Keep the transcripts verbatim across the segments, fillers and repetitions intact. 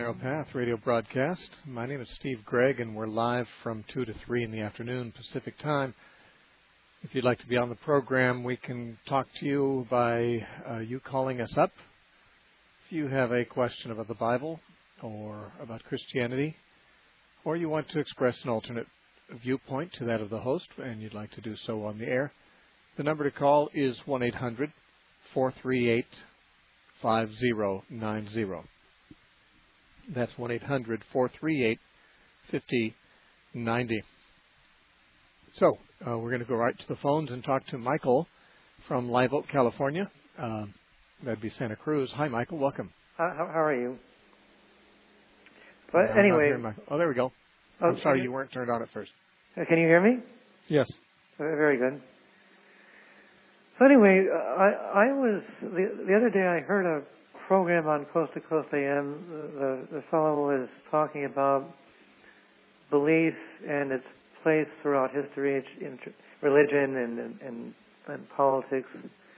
Narrow Path radio broadcast. My name is Steve Gregg, and we're live from two to three in the afternoon Pacific time. If you'd like to be on the program, we can talk to you by uh, you calling us up. If you have a question about the Bible or about Christianity, or you want to express an alternate viewpoint to that of the host, and you'd like to do so on the air, the number to call is one eight hundred, four three eight, five zero nine zero. That's one eight hundred, four three eight, five zero nine zero. So, uh, we're going to go right to the phones and talk to Michael from Live Oak, California. Uh, that'd be Santa Cruz. Hi, Michael. Welcome. Uh, how, how are you? But uh, anyway. Oh, there we go. Oh, I'm sorry you weren't turned on at first. Uh, can you hear me? Yes. Uh, very good. So anyway, uh, I, I was, the, the other day I heard a program on Coast to Coast A M. The, the fellow was talking about belief and its place throughout history, in religion and, and, and, and politics.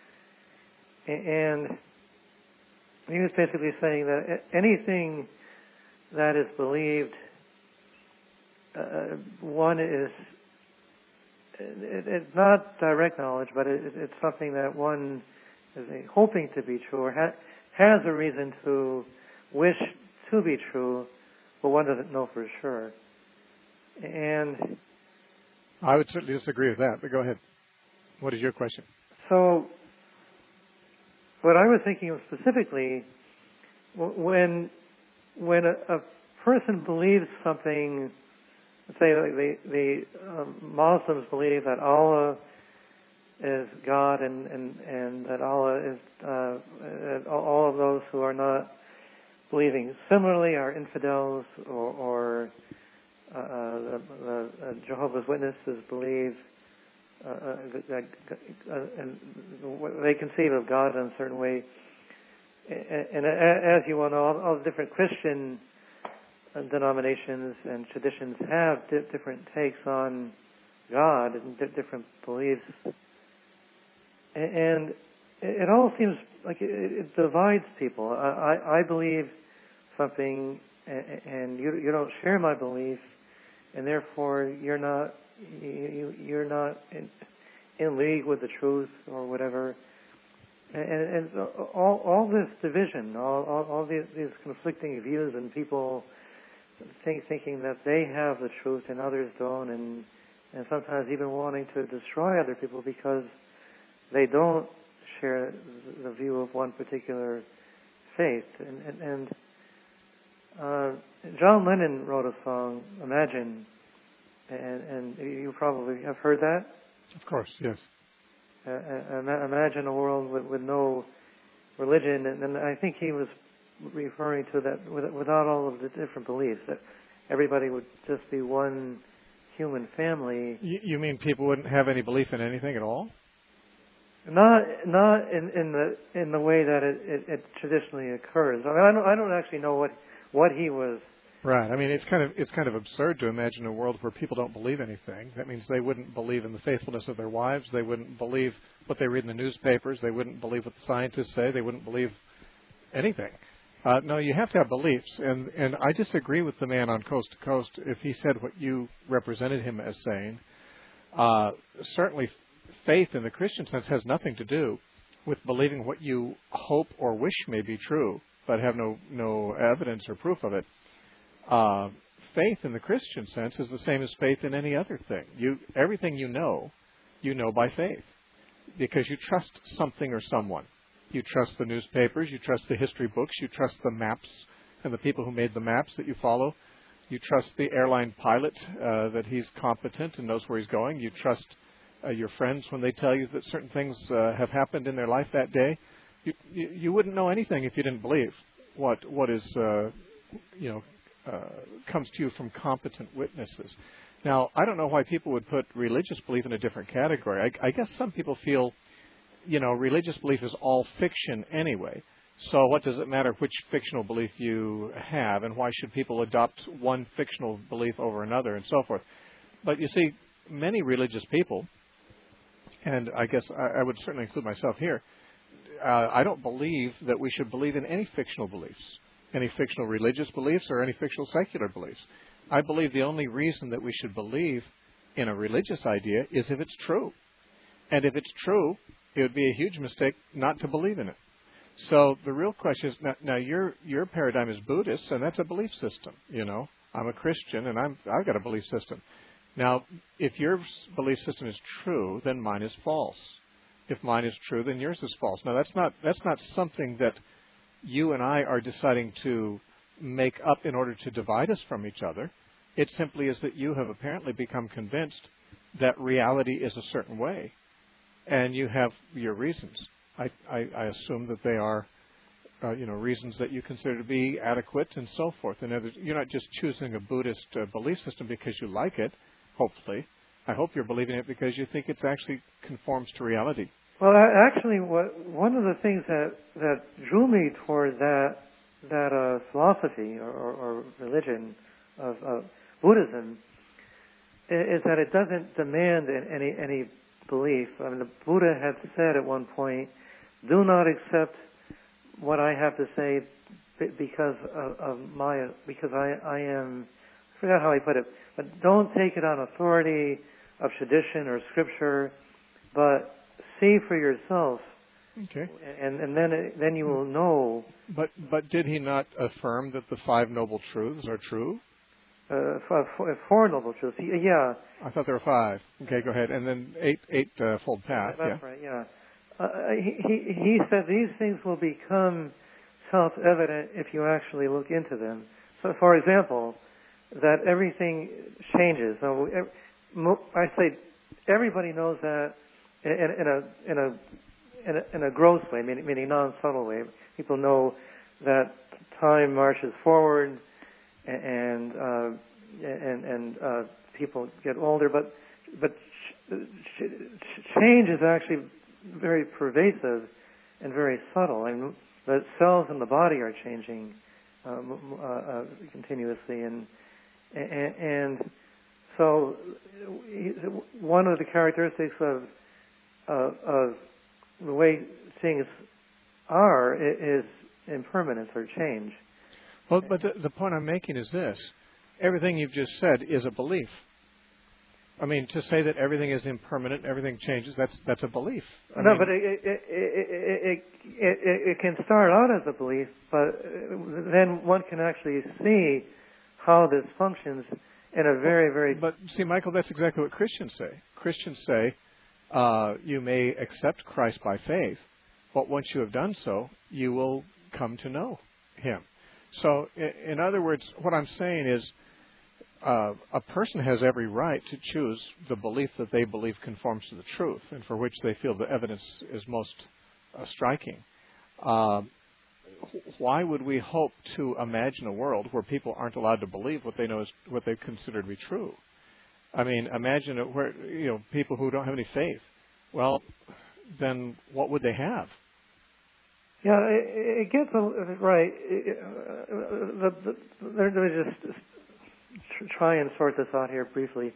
And he was basically saying that anything that is believed, uh, one is, it, it's not direct knowledge, but it, it's something that one is hoping to be true or ha- has a reason to wish to be true, but one doesn't know for sure. And I would certainly disagree with that, but go ahead. What is your question? So, what I was thinking of specifically, when when a, a person believes something, say the the um, Muslims believe that Allah is God, and, and, and that Allah is uh, all of those who are not believing similarly are infidels, or, or uh, the, the uh, Jehovah's Witnesses believe uh, that uh, and they conceive of God in a certain way. And, and as you well know, all, all the different Christian denominations and traditions have di- different takes on God and di- different beliefs. And it all seems like it divides people. I, I believe something, and you you don't share my belief, and therefore you're not you you're not in, in league with the truth or whatever. And, and all all this division, all all, all these, these conflicting views, and people think, thinking that they have the truth and others don't, and and sometimes even wanting to destroy other people because they don't share the view of one particular faith. And, and, and uh, John Lennon wrote a song, Imagine, and, and you probably have heard that? Of course, yes. Uh, uh, imagine a world with, with no religion, and, and I think he was referring to that with, without all of the different beliefs, that everybody would just be one human family. You, you mean people wouldn't have any belief in anything at all? Not, not in, in the in the way that it, it, it traditionally occurs. I mean, I don't, I don't actually know what, what he was. Right. I mean, it's kind of it's kind of absurd to imagine a world where people don't believe anything. That means they wouldn't believe in the faithfulness of their wives. They wouldn't believe what they read in the newspapers. They wouldn't believe what the scientists say. They wouldn't believe anything. Uh, no, you have to have beliefs, and and I disagree with the man on Coast to Coast if he said what you represented him as saying. Uh, certainly. Faith in the Christian sense has nothing to do with believing what you hope or wish may be true, but have no no evidence or proof of it. Uh, faith in the Christian sense is the same as faith in any other thing. You everything you know, you know by faith, because you trust something or someone. You trust the newspapers, you trust the history books, you trust the maps and the people who made the maps that you follow. You trust the airline pilot uh, that he's competent and knows where he's going. You trust Uh, your friends when they tell you that certain things uh, have happened in their life that day. You, you, you wouldn't know anything if you didn't believe what what is uh, you know uh, comes to you from competent witnesses. Now, I don't know why people would put religious belief in a different category. I, I guess some people feel, you know, religious belief is all fiction anyway. So what does it matter which fictional belief you have, and why should people adopt one fictional belief over another, and so forth? But you see, many religious people, and I guess I, I would certainly include myself here, uh, I don't believe that we should believe in any fictional beliefs. any fictional religious beliefs or any fictional secular beliefs. I believe the only reason that we should believe in a religious idea is if it's true. And if it's true, it would be a huge mistake not to believe in it. So the real question is, now, now your your paradigm is Buddhist, and that's a belief system. You know, I'm a Christian, and I'm I've got a belief system. Now, if your belief system is true, then mine is false. If mine is true, then yours is false. Now, that's not that's not something that you and I are deciding to make up in order to divide us from each other. It simply is that you have apparently become convinced that reality is a certain way, and you have your reasons. I, I, I assume that they are, uh, you know, reasons that you consider to be adequate and so forth. And you're not just choosing a Buddhist uh, belief system because you like it, hopefully. I hope you're believing it because you think it actually conforms to reality. Well, actually, what, one of the things that, that drew me toward that that uh, philosophy or, or, or religion of, of Buddhism is that it doesn't demand any any belief. I mean, the Buddha had said at one point, "Do not accept what I have to say because of, of my because I I am." I forgot how he put it, but don't take it on authority of tradition or scripture, but see for yourself. Okay. And and then it, then you will know. But but did he not affirm that the five noble truths are true? Uh, four, four noble truths. Yeah. I thought there were five. Okay, go ahead. And then eight eight uh, fold path. That's yeah. right. Yeah. Uh, he, he he said these things will become self-evident if you actually look into them. So, for example, that everything changes. So, I say everybody knows that in, in a in a in a, in a gross way, meaning, meaning non-subtle way. People know that time marches forward, and uh, and and uh, people get older, but but ch- change is actually very pervasive and very subtle. I mean, the cells in the body are changing um, uh, uh, continuously, and, and and so one of the characteristics of uh, of the way things are is impermanence or change. Well, but the, the point I'm making is this: everything you've just said is a belief. I mean, to say that everything is impermanent, everything changes, that's that's a belief. I no, mean, but it it, it, it, it, it, it can start out as a belief, but then one can actually see how this functions in a very, very... But see, Michael, that's exactly what Christians say. Christians say, uh, you may accept Christ by faith, but once you have done so, you will come to know Him. So, in other words, what I'm saying is, Uh, a person has every right to choose the belief that they believe conforms to the truth and for which they feel the evidence is most uh, striking. Uh, why would we hope to imagine a world where people aren't allowed to believe what they know is what they consider to be true? I mean, imagine it where, you know, people who don't have any faith. Well, then what would they have? Yeah, it, it gets a, right. It, uh, the, the, there, there just. Try and sort this out here briefly.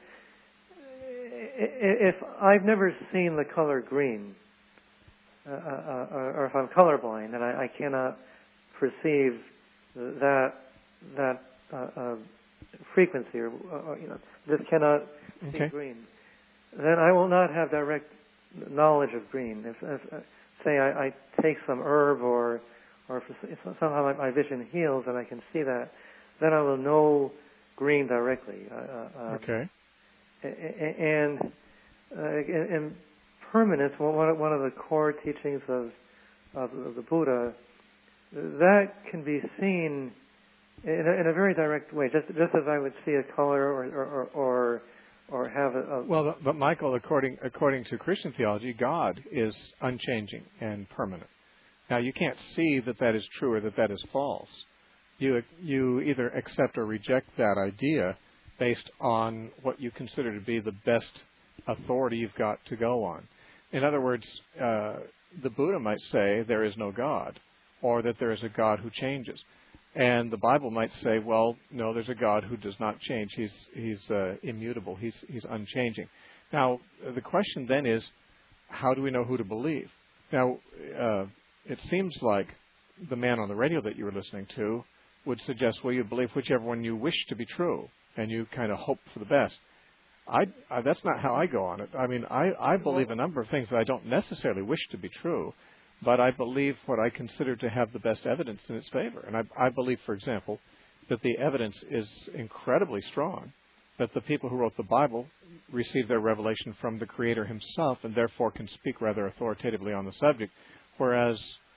If I've never seen the color green, uh, uh, or if I'm colorblind and I, I cannot perceive that that uh, uh, frequency, or uh, you know, just cannot see okay. green, then I will not have direct knowledge of green. If, if uh, say I, I take some herb, or or if somehow my, my vision heals and I can see that, then I will know green directly. Uh, um, okay. And, uh, and permanence, one of the core teachings of, of, of the Buddha, that can be seen in a, in a very direct way, just just as I would see a color or or or, or have a, a well, but Michael, according according to Christian theology, God is unchanging and permanent. Now, you can't see that that is true or that that is false. You you either accept or reject that idea based on what you consider to be the best authority you've got to go on. In other words, uh, the Buddha might say there is no God, or that there is a God who changes. And the Bible might say, well, no, there's a God who does not change. He's he's uh, immutable. He's he's unchanging. Now, the question then is, how do we know who to believe? Now, uh, it seems like the man on the radio that you were listening to would suggest, well, you believe whichever one you wish to be true, and you kind of hope for the best. I, I, that's not how I go on it. I mean, I, I believe a number of things that I don't necessarily wish to be true, but I believe what I consider to have the best evidence in its favor. And I, I believe, for example, that the evidence is incredibly strong, that the people who wrote the Bible received their revelation from the Creator himself and therefore can speak rather authoritatively on the subject, whereas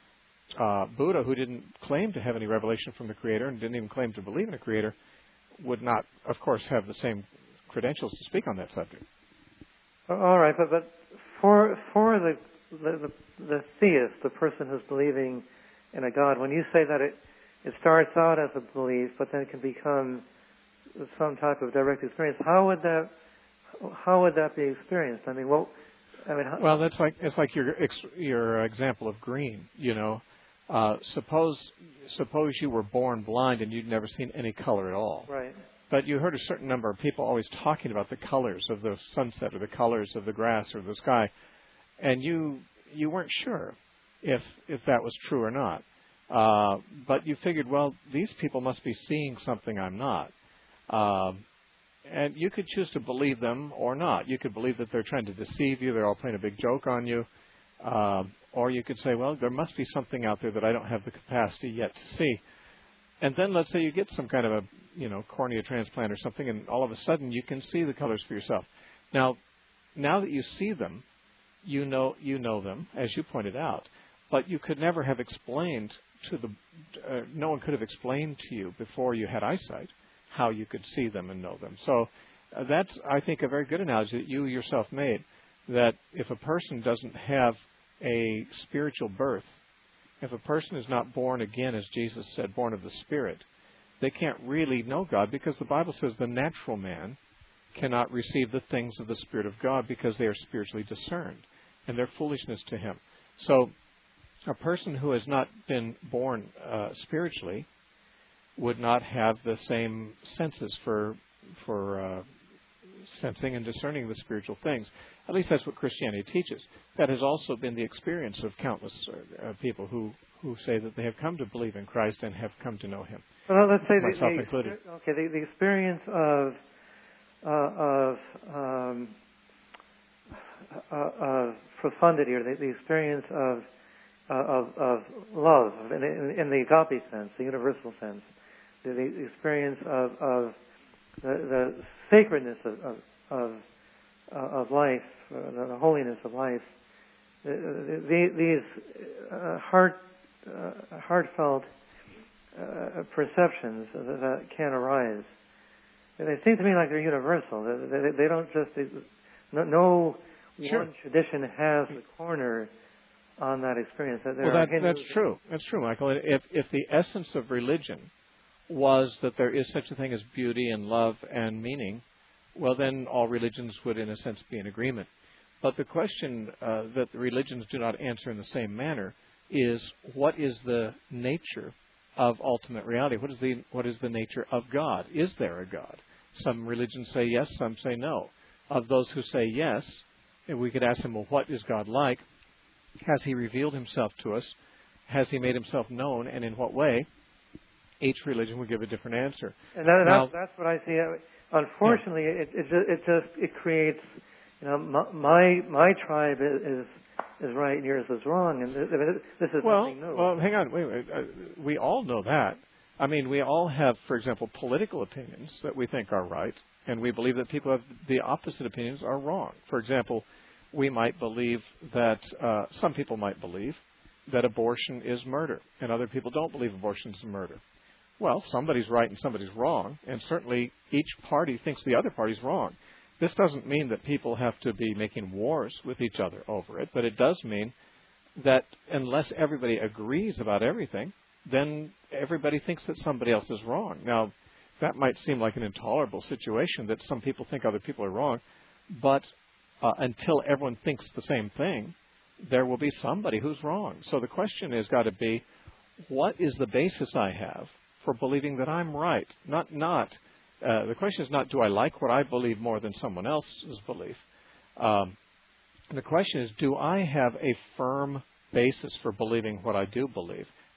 uh, Buddha, who didn't claim to have any revelation from the Creator and didn't even claim to believe in a Creator, would not, of course, have the same credentials to speak on that subject. All right, but, but for for the, the the theist, the person who's believing in a God, when you say that it it starts out as a belief, but then it can become some type of direct experience, how would that how would that be experienced? I mean, what? I mean, how, well, that's like it's like your your example of green. You know, uh, suppose suppose you were born blind and you'd never seen any color at all. Right. But you heard a certain number of people always talking about the colors of the sunset or the colors of the grass or the sky, and you you weren't sure if if that was true or not. Uh, but you figured, well, these people must be seeing something I'm not. Um, and you could choose to believe them or not. You could believe that they're trying to deceive you, they're all playing a big joke on you. Uh, or you could say, well, there must be something out there that I don't have the capacity yet to see. And then let's say you get some kind of a, you know, cornea transplant or something, and all of a sudden you can see the colors for yourself. Now, now that you see them, you know you know them, as you pointed out, but you could never have explained to the, uh, no one could have explained to you before you had eyesight how you could see them and know them. So uh, that's, I think, a very good analogy that you yourself made, that if a person doesn't have a spiritual birth, if a person is not born again, as Jesus said, born of the Spirit, they can't really know God, because the Bible says the natural man cannot receive the things of the Spirit of God because they are spiritually discerned, and they're foolishness to him. So a person who has not been born uh, spiritually would not have the same senses for for uh, sensing and discerning the spiritual things. At least that's what Christianity teaches. That has also been the experience of countless uh, people who, who say that they have come to believe in Christ and have come to know Him. Well, let's say myself the, the, included. Okay, the, the experience of uh, of um, uh, of profundity, or the, the experience of uh, of, of love in, in, in the agape sense, the universal sense, the, the experience of, of the, the sacredness of of, of, uh, of life, uh, the holiness of life. The, the, these uh, heart uh, heartfelt uh, perceptions that, that can arise. And they seem to me like they're universal. They, they, they don't just they, no, no sure. one tradition has the corner on that experience. There well, that, that's true. That's true, Michael. If if the essence of religion was that there is such a thing as beauty and love and meaning, well, then all religions would, in a sense, be in agreement. But the question uh, that the religions do not answer in the same manner is, what is the nature of ultimate reality? What is the what is the nature of God? Is there a God? Some religions say yes, some say no. Of those who say yes, we could ask them, well, what is God like? Has He revealed Himself to us? Has He made Himself known, and in what way? Each religion would give a different answer. And that, now, that's, that's what I see. Unfortunately, yeah. it, it, just, it just it creates, you know, my my tribe is is right and yours is wrong, and this is well, nothing new. Well, hang on, wait, wait. Uh, we all know that. I mean, we all have, for example, political opinions that we think are right, and we believe that people who have the opposite opinions are wrong. For example, we might believe that, uh, some people might believe that abortion is murder, and other people don't believe abortion is murder. Well, somebody's right and somebody's wrong, and certainly each party thinks the other party's wrong. This doesn't mean that people have to be making wars with each other over it, but it does mean that unless everybody agrees about everything, then everybody thinks that somebody else is wrong. Now, that might seem like an intolerable situation, that some people think other people are wrong, but uh, until everyone thinks the same thing, there will be somebody who's wrong. So the question has got to be, what is the basis I have for believing that I'm right? Not, not. Uh, the question is not, do I like what I believe more than someone else's belief? Um, the question is, do I have a firm basis for believing what I do believe?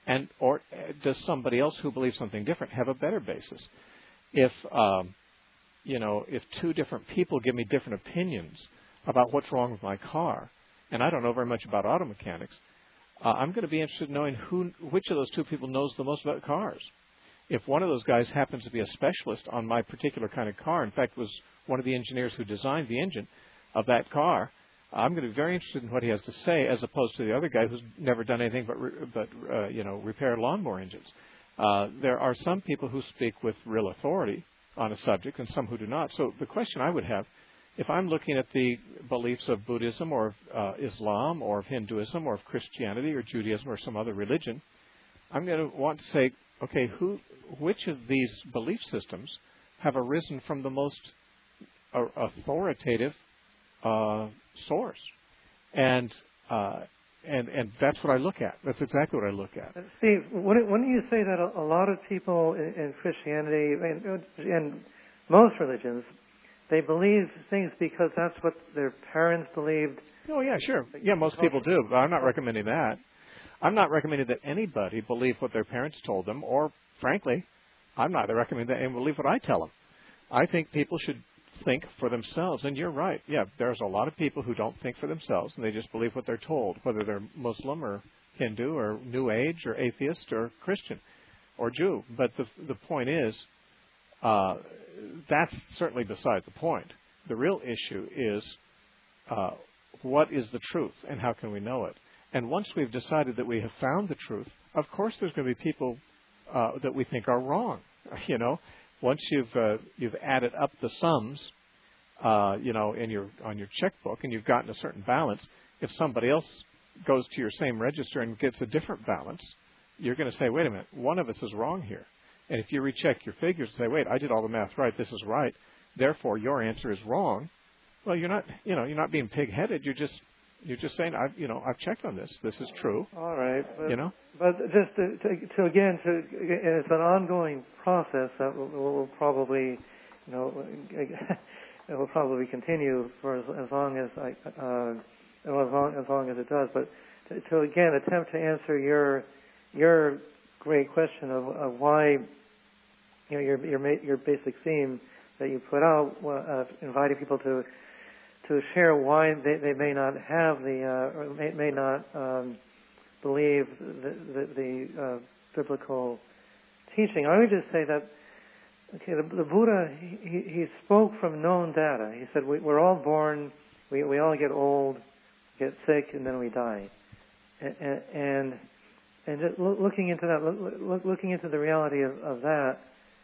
And or does somebody else who believes something different have a better basis? If um, you know, if two different people give me different opinions about what's wrong with my car, and I don't know very much about auto mechanics, uh, I'm going to be interested in knowing who, which of those two people knows the most about cars. If one of those guys happens to be a specialist on my particular kind of car, in fact, was one of the engineers who designed the engine of that car, I'm going to be very interested in what he has to say, as opposed to the other guy who's never done anything but, re- but uh, you know, repair lawnmower engines. Uh, there are some people who speak with real authority on a subject, and some who do not. So the question I would have, if I'm looking at the beliefs of Buddhism or of uh, Islam or of Hinduism or of Christianity or Judaism or some other religion, I'm going to want to say, okay, who, which of these belief systems have arisen from the most uh, authoritative uh, source? And uh, and and that's what I look at. That's exactly what I look at. Steve, wouldn't wouldn't you say that a, a lot of people in, in Christianity and, and most religions, they believe things because that's what their parents believed? Oh, yeah, sure. Yeah, most people do, but I'm not recommending that. I'm not recommending that anybody believe what their parents told them, or, frankly, I'm not recommending that anyone believe what I tell them. I think people should think for themselves. And you're right. Yeah, there's a lot of people who don't think for themselves, and they just believe what they're told, whether they're Muslim or Hindu or New Age or atheist or Christian or Jew. But the the point is, uh, that's certainly beside the point. The real issue is uh, what is the truth and how can we know it? And once we've decided that we have found the truth, of course there's going to be people uh, that we think are wrong. You know, once you've uh, you've added up the sums, uh, you know, in your on your checkbook, and you've gotten a certain balance, if somebody else goes to your same register and gets a different balance, you're going to say, wait a minute, one of us is wrong here. And if you recheck your figures and say, wait, I did all the math right, this is right, therefore your answer is wrong. Well, you're not, you know, you're not being pig-headed. You're just You're just saying, I've, you know, I've checked on this. This is true. All right. But, you know? But just to, to, to again, to, it's an ongoing process that will, will probably, you know, it will probably continue for as, as long as I, uh, as long as long as it does. But to, to again attempt to answer your your great question of, of why, you know, your your your basic theme that you put out, uh, inviting people to. to share why they, they may not have the, uh, or may, may not um, believe the, the, the uh, biblical teaching. I would just say that, okay, the, the Buddha, he, he spoke from known data. He said, we, we're all born, we, we all get old, get sick, and then we die. And, and, and just looking into that, look, looking into the reality of, of that,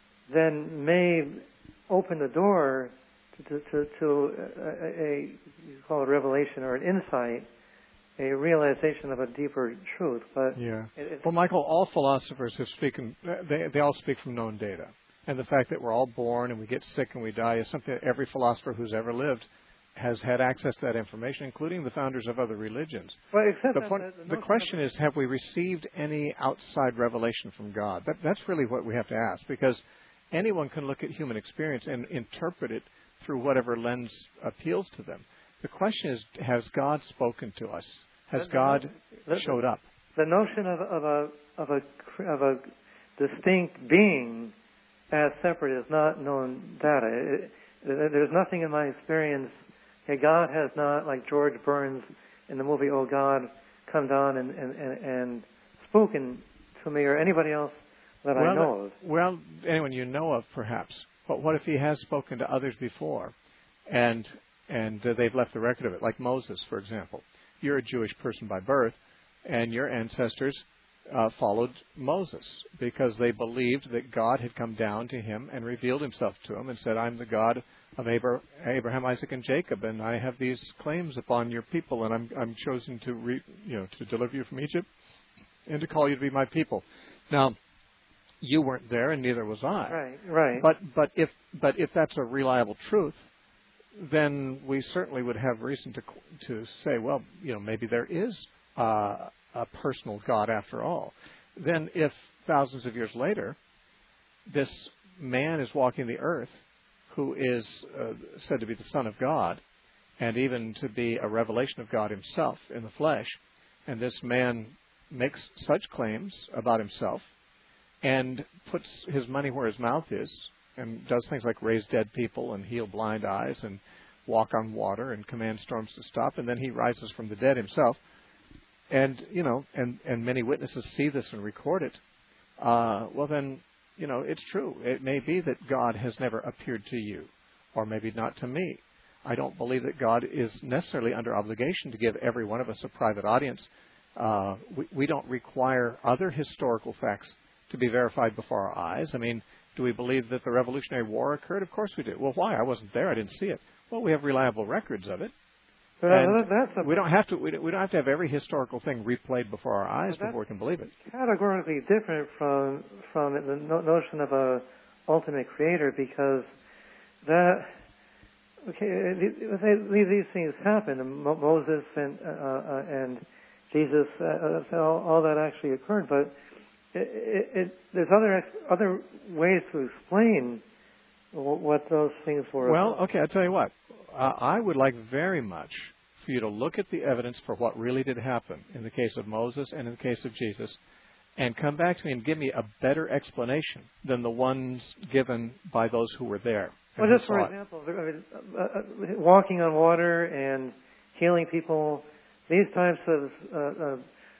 then may open the door to, to, to a, a, you call it revelation or an insight, a realization of a deeper truth. But yeah. It, well, Michael, all philosophers have spoken, they, they all speak from known data. And the fact that we're all born and we get sick and we die is something that every philosopher who's ever lived has had access to that information, including the founders of other religions. Well, except the, that, point, that, the question is, have we received any outside revelation from God? That, that's really what we have to ask, because anyone can look at human experience and interpret it through whatever lens appeals to them. The question is, has God spoken to us? Has the, God the, showed up? The notion of, of a of a of a distinct being as separate is not known data. It, it, there's nothing in my experience. Hey, God has not, like George Burns in the movie Oh God, come down and and, and, and spoken to me or anybody else that well, I know of. Well, anyone you know of, perhaps. But what if he has spoken to others before, and and uh, they've left the record of it, like Moses, for example? You're a Jewish person by birth, and your ancestors uh, followed Moses because they believed that God had come down to him and revealed himself to him and said, I'm the God of Abraham, Isaac, and Jacob, and I have these claims upon your people, and I'm I'm chosen to re, you know to deliver you from Egypt and to call you to be my people. Now, you weren't there, and neither was I. Right, right. But but if but if that's a reliable truth, then we certainly would have reason to to say, well, you know, maybe there is uh, a personal God after all. Then, if thousands of years later, this man is walking the earth, who is uh, said to be the Son of God, and even to be a revelation of God Himself in the flesh, and this man makes such claims about himself and puts his money where his mouth is and does things like raise dead people and heal blind eyes and walk on water and command storms to stop, and then he rises from the dead himself, and, you know, and, and many witnesses see this and record it, uh, well then, you know, it's true. It may be that God has never appeared to you, or maybe not to me. I don't believe that God is necessarily under obligation to give every one of us a private audience. Uh, we, we don't require other historical facts to be verified before our eyes. I mean, do we believe that the Revolutionary War occurred? Of course we do. Well, why? I wasn't there. I didn't see it. Well, we have reliable records of it. But And that's a, we don't have to. We don't, we don't have to have every historical thing replayed before our eyes before we can believe it. Categorically different from from the no- notion of a ultimate creator, because that okay these, these things happen. Mo- Moses and uh, uh, and Jesus, uh, all, all that actually occurred, but it, it, it, there's other ex- other ways to explain what those things were. Well, okay, I'll tell you what. Uh, I would like very much for you to look at the evidence for what really did happen in the case of Moses and in the case of Jesus, and come back to me and give me a better explanation than the ones given by those who were there. Well, just for example, I mean, uh, uh, walking on water and healing people, these types of uh, uh,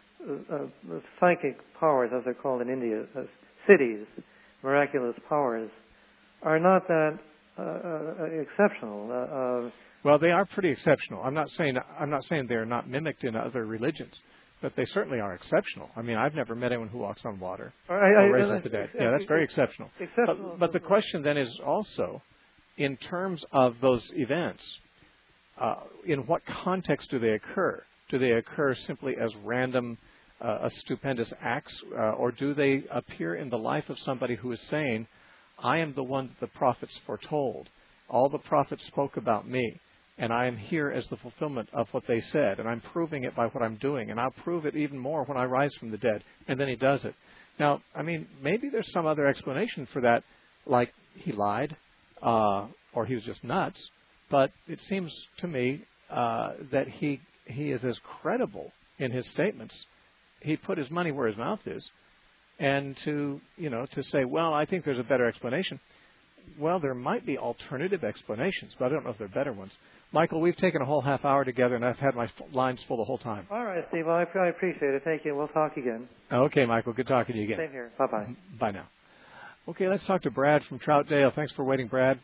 uh, psychic powers, as they're called in India, uh, siddhis, miraculous powers, are not that uh, uh, exceptional. Uh, uh, well, they are pretty exceptional. I'm not saying I'm not saying they're not mimicked in other religions, but they certainly are exceptional. I mean, I've never met anyone who walks on water I, or I, raises I, the dead. I, Yeah, that's very exceptional. exceptional. But, but the question then is also, in terms of those events, uh, in what context do they occur? Do they occur simply as random, uh, stupendous acts, uh, or do they appear in the life of somebody who is saying, I am the one that the prophets foretold. All the prophets spoke about me, and I am here as the fulfillment of what they said, and I'm proving it by what I'm doing, and I'll prove it even more when I rise from the dead. And then he does it. Now, I mean, maybe there's some other explanation for that, like he lied, uh, or he was just nuts, but it seems to me uh, that he he is as credible in his statements. He put his money where his mouth is. And to, you know, to say, well, I think there's a better explanation. Well, there might be alternative explanations, but I don't know if they're better ones. Michael, we've taken a whole half hour together, and I've had my lines full the whole time. All right, Steve. Well, I, I appreciate it. Thank you. We'll talk again. Okay, Michael. Good talking to you again. Same here. Bye-bye. Bye now. Okay, let's talk to Brad from Troutdale. Thanks for waiting, Brad.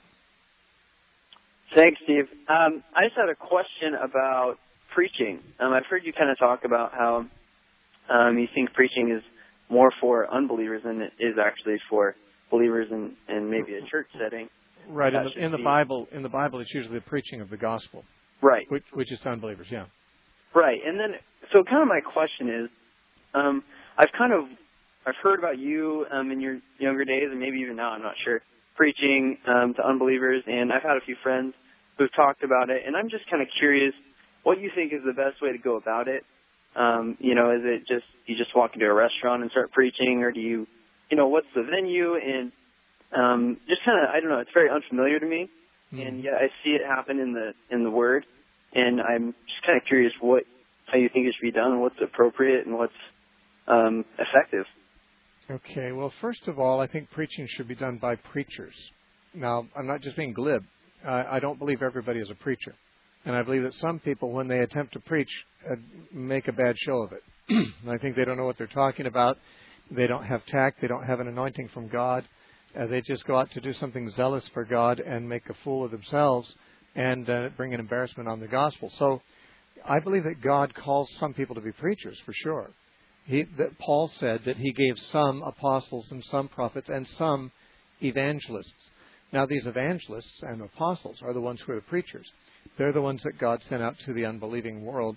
Thanks, Steve. Um, I just had a question about preaching. Um, I've heard you kind of talk about how um, you think preaching is more for unbelievers than it is actually for believers in, in maybe a church setting. Right. In the, in the Bible, in the Bible, it's usually the preaching of the gospel. Right. Which, which is to unbelievers. Yeah. Right. And then, so kind of my question is, um, I've kind of, I've heard about you um, in your younger days, and maybe even now, I'm not sure, preaching um, to unbelievers, and I've had a few friends who've talked about it, and I'm just kind of curious what you think is the best way to go about it. Um, you know, is it just, you just walk into a restaurant and start preaching, or do you, you know, what's the venue? And um, just kind of, I don't know, it's very unfamiliar to me, mm. and yet I see it happen in the in the Word, and I'm just kind of curious what, how you think it should be done, and what's appropriate, and what's um, effective. Okay, well, first of all, I think preaching should be done by preachers. Now, I'm not just being glib. I, I don't believe everybody is a preacher. And I believe that some people, when they attempt to preach, uh, make a bad show of it. I think they don't know what they're talking about. They don't have tact. They don't have an anointing from God. Uh, they just go out to do something zealous for God and make a fool of themselves and uh, bring an embarrassment on the gospel. So I believe that God calls some people to be preachers, for sure. He, that Paul said that he gave some apostles and some prophets and some evangelists. Now, these evangelists and apostles are the ones who are the preachers. They're the ones that God sent out to the unbelieving world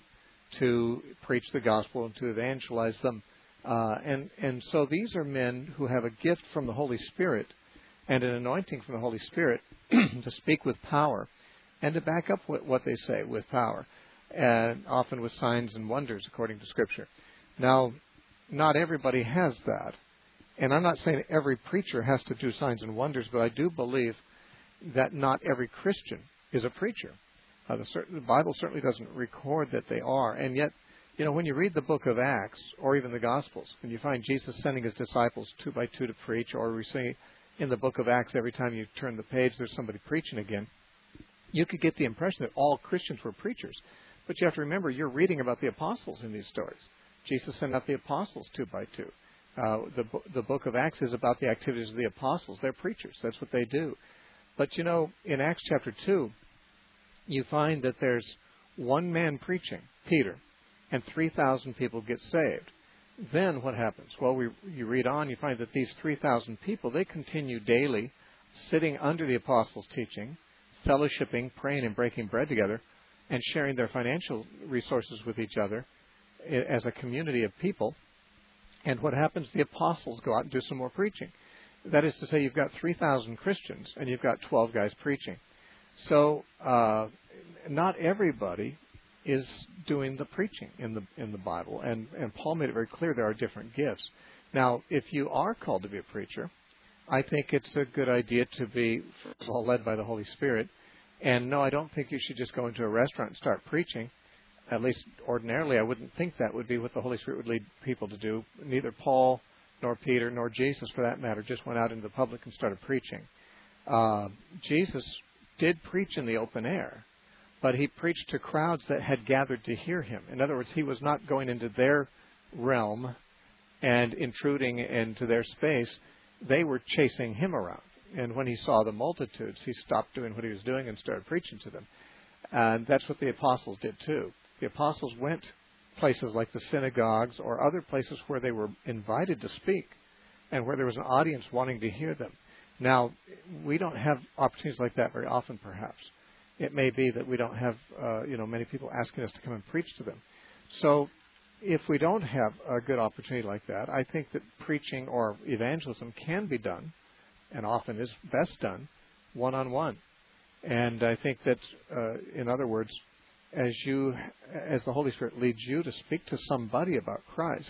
to preach the gospel and to evangelize them. Uh, and, and so these are men who have a gift from the Holy Spirit and an anointing from the Holy Spirit to speak with power and to back up what, what they say with power, and often with signs and wonders according to Scripture. Now, not everybody has that. And I'm not saying every preacher has to do signs and wonders, but I do believe that not every Christian is a preacher. Uh, the, certain, the Bible certainly doesn't record that they are. And yet, You know, when you read the book of Acts or even the Gospels, when you find Jesus sending his disciples two by two to preach, or we see in the book of Acts every time you turn the page there's somebody preaching again, you could get the impression that all Christians were preachers. But you have to remember, you're reading about the apostles in these stories. Jesus sent out the apostles two by two. Uh, the, the book of Acts is about the activities of the apostles. They're preachers. That's what they do. But, you know, in Acts chapter two, you find that there's one man preaching, Peter, and three thousand people get saved. Then what happens? Well, we, you read on, you find that these three thousand people, they continue daily sitting under the apostles' teaching, fellowshipping, praying, and breaking bread together, and sharing their financial resources with each other as a community of people. And what happens? The apostles go out and do some more preaching. That is to say, you've got three thousand Christians, and you've got twelve guys preaching. So uh, not everybody is doing the preaching in the in the Bible. And, and Paul made it very clear there are different gifts. Now, if you are called to be a preacher, I think it's a good idea to be, first of all, led by the Holy Spirit. And no, I don't think you should just go into a restaurant and start preaching. At least ordinarily, I wouldn't think that would be what the Holy Spirit would lead people to do. Neither Paul nor Peter nor Jesus, for that matter, just went out into the public and started preaching. Uh, Jesus did preach in the open air, but he preached to crowds that had gathered to hear him. In other words, he was not going into their realm and intruding into their space. They were chasing him around. And when he saw the multitudes, he stopped doing what he was doing and started preaching to them. And that's what the apostles did too. The apostles went places like the synagogues or other places where they were invited to speak and where there was an audience wanting to hear them. Now, we don't have opportunities like that very often, perhaps. It may be that we don't have, uh, you know, many people asking us to come and preach to them. So if we don't have a good opportunity like that, I think that preaching or evangelism can be done, and often is best done, one-on-one. And I think that, uh, in other words, as you, as the Holy Spirit leads you to speak to somebody about Christ,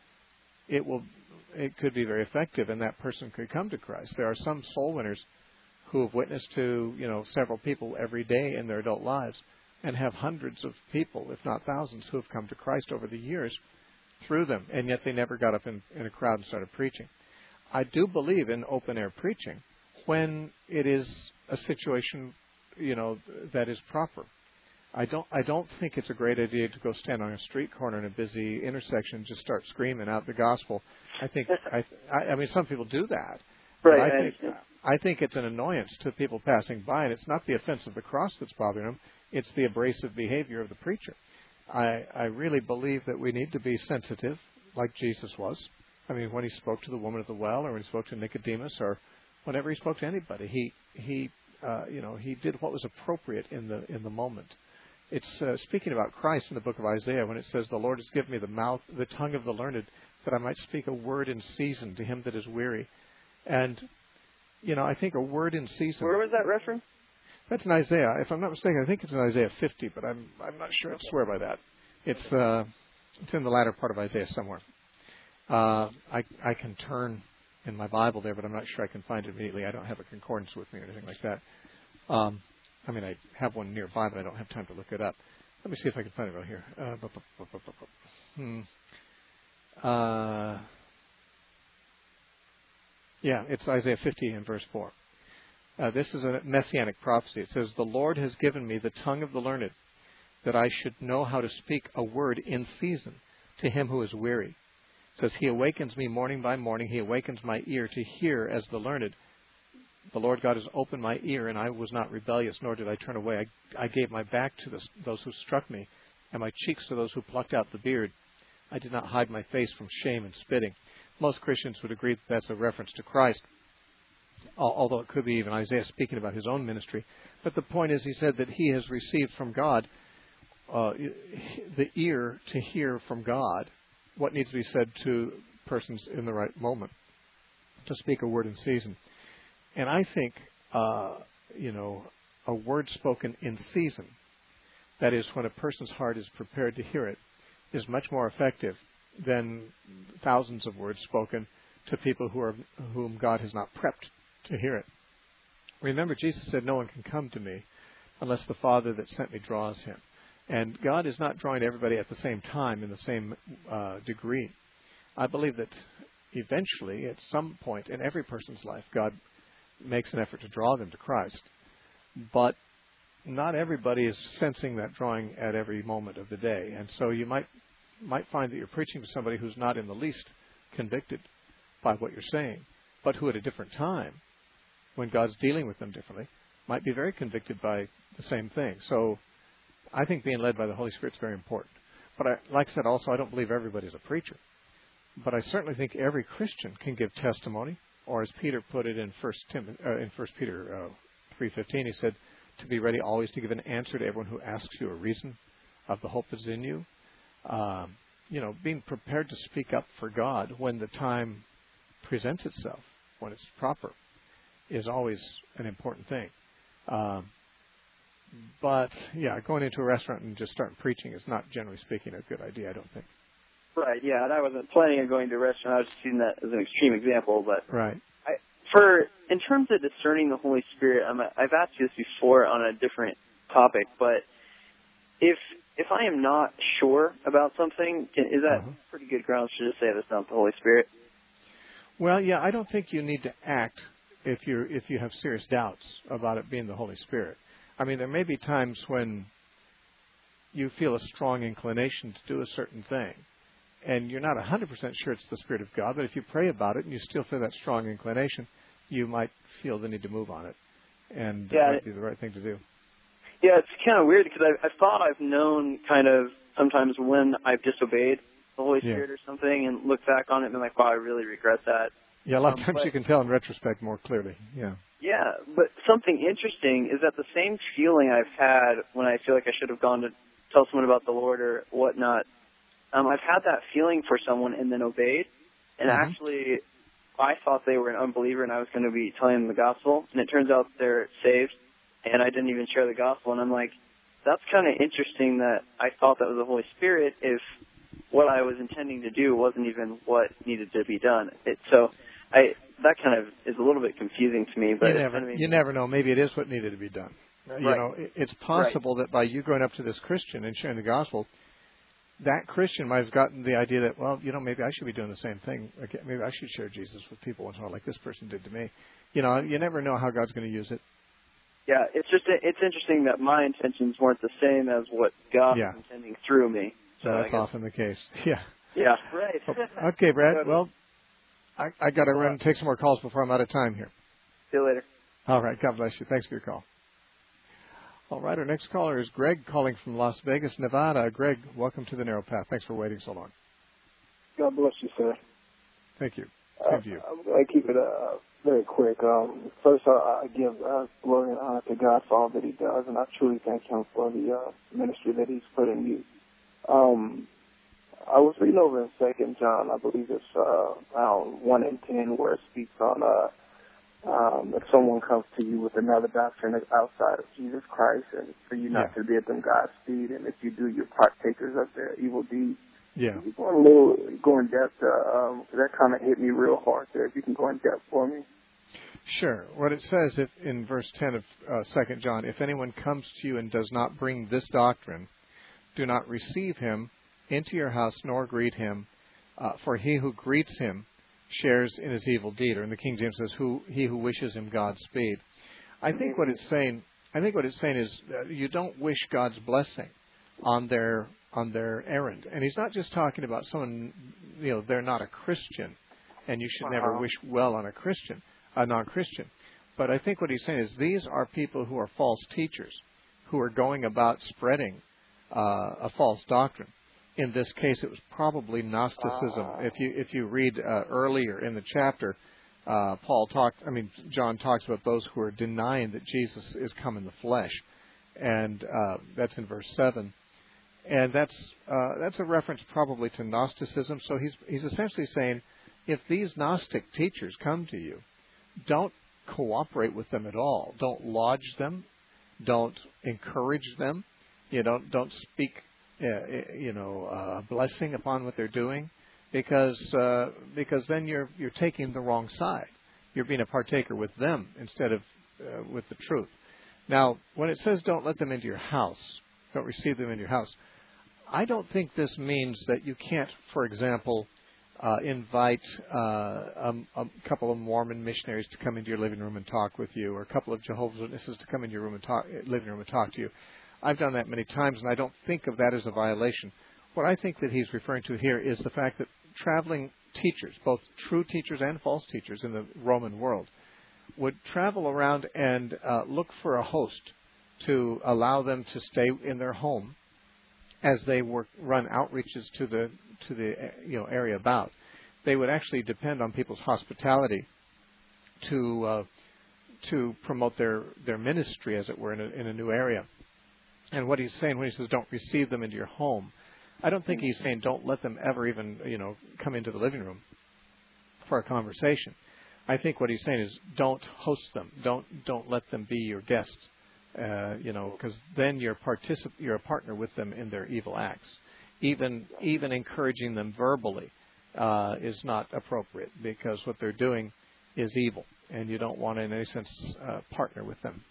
it will, it could be very effective, and that person could come to Christ. There are some soul winners who have witnessed to, you know, several people every day in their adult lives, and have hundreds of people, if not thousands, who have come to Christ over the years through them, and yet they never got up in, in a crowd and started preaching. I do believe in open air preaching when it is a situation, you know, that is proper. I don't. I don't think it's a great idea to go stand on a street corner in a busy intersection and just start screaming out the gospel. I think. I, I, I mean, some people do that. Right. But I think. I think it's an annoyance to people passing by, and it's not the offense of the cross that's bothering them. It's the abrasive behavior of the preacher. I, I really believe that we need to be sensitive, like Jesus was. I mean, when he spoke to the woman at the well, or when he spoke to Nicodemus, or whenever he spoke to anybody, he he uh, you know he did what was appropriate in the in the moment. It's uh, speaking about Christ in the book of Isaiah when it says, "The Lord has given me the mouth, the tongue of the learned, that I might speak a word in season to him that is weary." And you know, I think a word in season. Where was that reference? That's in Isaiah. If I'm not mistaken, I think it's in Isaiah fifty, but I'm I'm not sure. I swear by that. It's uh, it's in the latter part of Isaiah somewhere. Uh, I I can turn in my Bible there, but I'm not sure I can find it immediately. I don't have a concordance with me or anything like that. Um, I mean, I have one nearby, but I don't have time to look it up. Let me see if I can find it right here. Uh, bu- bu- bu- bu- bu- bu- hmm. uh, yeah, it's Isaiah fifty and verse four. Uh, this is a messianic prophecy. It says, "The Lord has given me the tongue of the learned, that I should know how to speak a word in season to him who is weary." It says, "He awakens me morning by morning. He awakens my ear to hear as the learned. The Lord God has opened my ear, and I was not rebellious, nor did I turn away. I, I gave my back to this, those who struck me, and my cheeks to those who plucked out the beard. I did not hide my face from shame and spitting." Most Christians would agree that that's a reference to Christ, although it could be even Isaiah speaking about his own ministry. But the point is, he said that he has received from God uh, the ear to hear from God what needs to be said to persons in the right moment, to speak a word in season. And I think, uh, you know, a word spoken in season, that is, when a person's heart is prepared to hear it, is much more effective than thousands of words spoken to people who are whom God has not prepped to hear it. Remember, Jesus said, "No one can come to me unless the Father that sent me draws him." And God is not drawing everybody at the same time in the same uh, degree. I believe that eventually, at some point in every person's life, God makes an effort to draw them to Christ. But not everybody is sensing that drawing at every moment of the day. And so you might might find that you're preaching to somebody who's not in the least convicted by what you're saying, but who at a different time, when God's dealing with them differently, might be very convicted by the same thing. So I think being led by the Holy Spirit is very important. But I, like I said, also, I don't believe everybody's a preacher. But I certainly think every Christian can give testimony, or as Peter put it in First Tim, uh, in First Peter uh, three fifteen, he said, to be ready always to give an answer to everyone who asks you a reason of the hope that's in you. Um, you know, being prepared to speak up for God when the time presents itself, when it's proper, is always an important thing. Um, but, yeah, going into a restaurant and just starting preaching is not, generally speaking, a good idea, I don't think. Right, yeah, and I wasn't planning on going to a restaurant. I was just using that as an extreme example. But right. I, for in terms of discerning the Holy Spirit, I'm, I've asked you this before on a different topic, but if if I am not sure about something, can, is that uh-huh. pretty good grounds to just say that's not the Holy Spirit? Well, yeah, I don't think you need to act if you if you have serious doubts about it being the Holy Spirit. I mean, there may be times when you feel a strong inclination to do a certain thing, and you're not one hundred percent sure it's the Spirit of God, but if you pray about it and you still feel that strong inclination, you might feel the need to move on it, and yeah, it might be the right thing to do. Yeah, it's kind of weird because I, I thought I've known kind of sometimes when I've disobeyed the Holy Spirit yeah. or something and look back on it and been like, wow, I really regret that. Yeah, a lot of um, times but, you can tell in retrospect more clearly. Yeah. Yeah, but something interesting is that the same feeling I've had when I feel like I should have gone to tell someone about the Lord or whatnot, um, I've had that feeling for someone and then obeyed. And mm-hmm. actually, I thought they were an unbeliever and I was going to be telling them the gospel. And it turns out they're saved. And I didn't even share the gospel. And I'm like, that's kind of interesting that I thought that was the Holy Spirit if what I was intending to do wasn't even what needed to be done. It, so I that kind of is a little bit confusing to me. But you never, I mean, you never know. Maybe it is what needed to be done. Right. You know, it, it's possible right. that by you going up to this Christian and sharing the gospel, that Christian might have gotten the idea that, well, you know, maybe I should be doing the same thing. Maybe I should share Jesus with people once in a while like this person did to me. You know, you never know how God's going to use it. Yeah, it's just it's interesting that my intentions weren't the same as what God yeah. was intending through me. So that's guess, often the case. Yeah. Yeah. Right. Okay, Brad. Well, I, I got to run and take some more calls before I'm out of time here. See you later. All right. God bless you. Thanks for your call. All right. Our next caller is Greg calling from Las Vegas, Nevada. Greg, welcome to the Narrow Path. Thanks for waiting so long. God bless you, sir. Thank you. Same uh, to you. I'm going to keep it uh, very quick. Um, first, I, I give uh, glory and honor to God for all that He does, and I truly thank Him for the uh, ministry that He's put in you. Um, I was reading over in Second John, I believe it's uh, around one and ten, where it speaks on uh, um, if someone comes to you with another doctrine outside of Jesus Christ, and for you not yeah. to bid them Godspeed, and if you do, you're partakers of their evil deeds. Yeah. You go a little, go in depth. Uh, um, that kind of hit me real hard there. If you can go in depth for me. Sure. What it says if, in verse ten of uh, Second John, if anyone comes to you and does not bring this doctrine, do not receive him into your house nor greet him, uh, for he who greets him shares in his evil deed. Or in the King James says, "Who he who wishes him Godspeed." I think what it's saying. I think what it's saying is uh, you don't wish God's blessing on their on their errand. And he's not just talking about someone, you know, they're not a Christian, and you should wow. never wish well on a Christian, a non-Christian. But I think what he's saying is these are people who are false teachers, who are going about spreading uh, a false doctrine. In this case, it was probably Gnosticism. Wow. If you if you read uh, earlier in the chapter, uh, Paul talked. I mean, John talks about those who are denying that Jesus is come in the flesh, and uh, that's in verse seven. And that's uh, that's a reference probably to Gnosticism. So he's he's essentially saying, if these Gnostic teachers come to you, don't cooperate with them at all. Don't lodge them. Don't encourage them. You know, don't speak, uh, you know, uh, blessing upon what they're doing, because uh, because then you're you're taking the wrong side. You're being a partaker with them instead of uh, with the truth. Now, when it says don't let them into your house, don't receive them in your house. I don't think this means that you can't, for example, uh, invite uh, a, a couple of Mormon missionaries to come into your living room and talk with you, or a couple of Jehovah's Witnesses to come into your room and talk, living room and talk to you. I've done that many times, and I don't think of that as a violation. What I think that he's referring to here is the fact that traveling teachers, both true teachers and false teachers in the Roman world, would travel around and uh, look for a host to allow them to stay in their home as they work, run outreaches to the to the you know area about. They would actually depend on people's hospitality to uh, to promote their, their ministry, as it were, in a, in a new area. And what he's saying when he says don't receive them into your home, I don't think he's saying don't let them ever even you know come into the living room for a conversation. I think what he's saying is don't host them, don't don't let them be your guests. Uh, you know, because then you're particip- you're a partner with them in their evil acts. Even even encouraging them verbally uh, is not appropriate, because what they're doing is evil, and you don't want to, in any sense, uh, partner with them.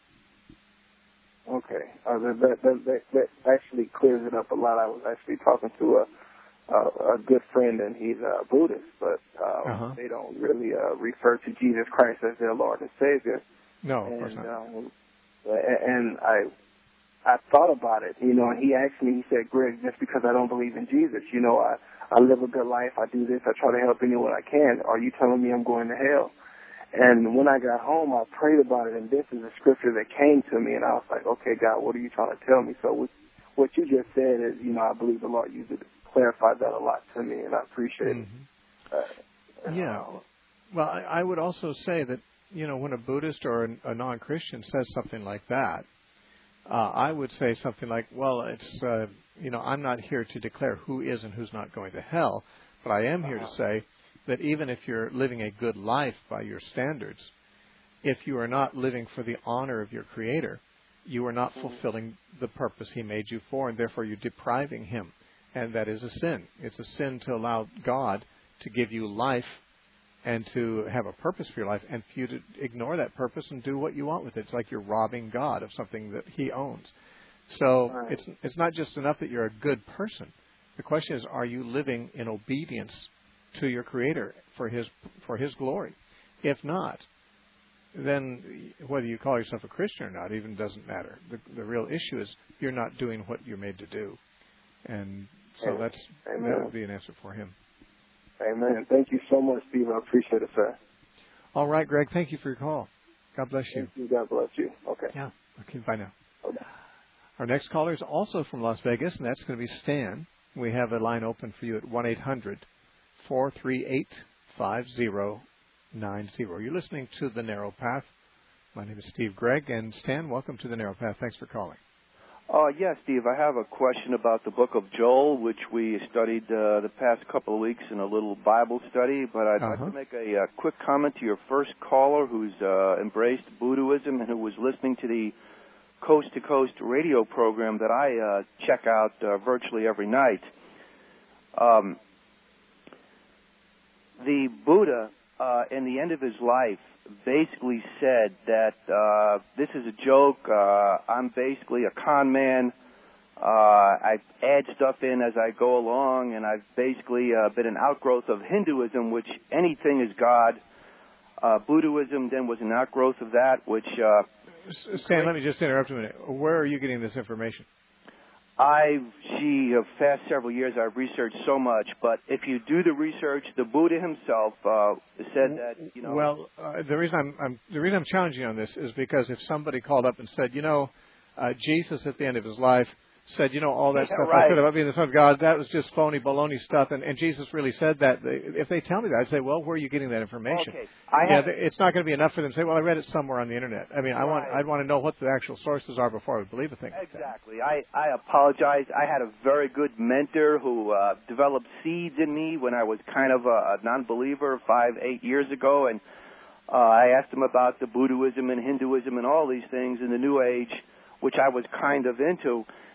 Okay, uh, that, that, that that actually clears it up a lot. I was actually talking to a a, a good friend, and he's a Buddhist, but uh, uh-huh. they don't really uh, refer to Jesus Christ as their Lord and Savior. No, of and, course not. Um, And I I thought about it, you know, and he asked me, he said, Greg, just because I don't believe in Jesus, you know, I, I live a good life, I do this, I try to help anyone I can, are you telling me I'm going to hell? And when I got home, I prayed about it, and this is a scripture that came to me, and I was like, okay, God, what are you trying to tell me? So what, what you just said is, you know, I believe the Lord used it to clarify that a lot to me, and I appreciate mm-hmm. it. Uh, yeah. Well, I, I would also say that, you know, when a Buddhist or a, a non-Christian says something like that, uh, I would say something like, well, it's, uh, you know, I'm not here to declare who is and who's not going to hell, but I am here to say that even if you're living a good life by your standards, if you are not living for the honor of your Creator, you are not fulfilling the purpose He made you for, and therefore you're depriving Him. And that is a sin. It's a sin to allow God to give you life and to have a purpose for your life, and for you to ignore that purpose and do what you want with it. It's like you're robbing God of something that He owns. So right. it's it's not just enough that you're a good person. The question is, are you living in obedience to your Creator for His for His glory? If not, then whether you call yourself a Christian or not even doesn't matter. The, the real issue is you're not doing what you're made to do. And so that's Amen. That would be an answer for him. Amen. Thank you so much, Steve. I appreciate it, sir. All right, Greg. Thank you for your call. God bless you. Thank you. God bless you. Okay. Yeah. Okay. Bye now. Okay. Our next caller is also from Las Vegas, and that's going to be Stan. We have a line open for you at one eight hundred four three eight five zero nine zero. You're listening to The Narrow Path. My name is Steve Gregg, and Stan, welcome to The Narrow Path. Thanks for calling. Uh, yes, Steve, I have a question about the book of Joel, which we studied uh, the past couple of weeks in a little Bible study, but I'd uh-huh. like to make a, a quick comment to your first caller who's uh, embraced Buddhism and who was listening to the Coast to Coast radio program that I uh, check out uh, virtually every night. Um, the Buddha, uh, in the end of his life, basically said that uh, this is a joke, uh, I'm basically a con man, uh, I add stuff in as I go along, and I've basically uh, been an outgrowth of Hinduism, which anything is God. Uh, Buddhism then was an outgrowth of that, which... Uh, Stan, let me just interrupt a minute. Where are you getting this information? I've, gee, the past several years I've researched so much, but if you do the research, the Buddha himself uh, said that, you know... Well, uh, the reason I'm, I'm the reason I'm challenging you on this is because if somebody called up and said, you know, uh, Jesus at the end of his life said, you know, all that yeah, stuff right. I said about being the Son of God, that was just phony, baloney stuff, and, and Jesus really said that. They, if they tell me that, I'd say, well, where are you getting that information? Okay. I yeah, have, it's not going to be enough for them to say, well, I read it somewhere on the Internet. I mean, right. I want, I'd want to know what the actual sources are before I would believe a thing. Exactly. Like I, I apologize. I had a very good mentor who uh, developed seeds in me when I was kind of a, a non-believer five, eight years ago, and uh, I asked him about the Buddhism and Hinduism and all these things in the New Age, which I was kind of into.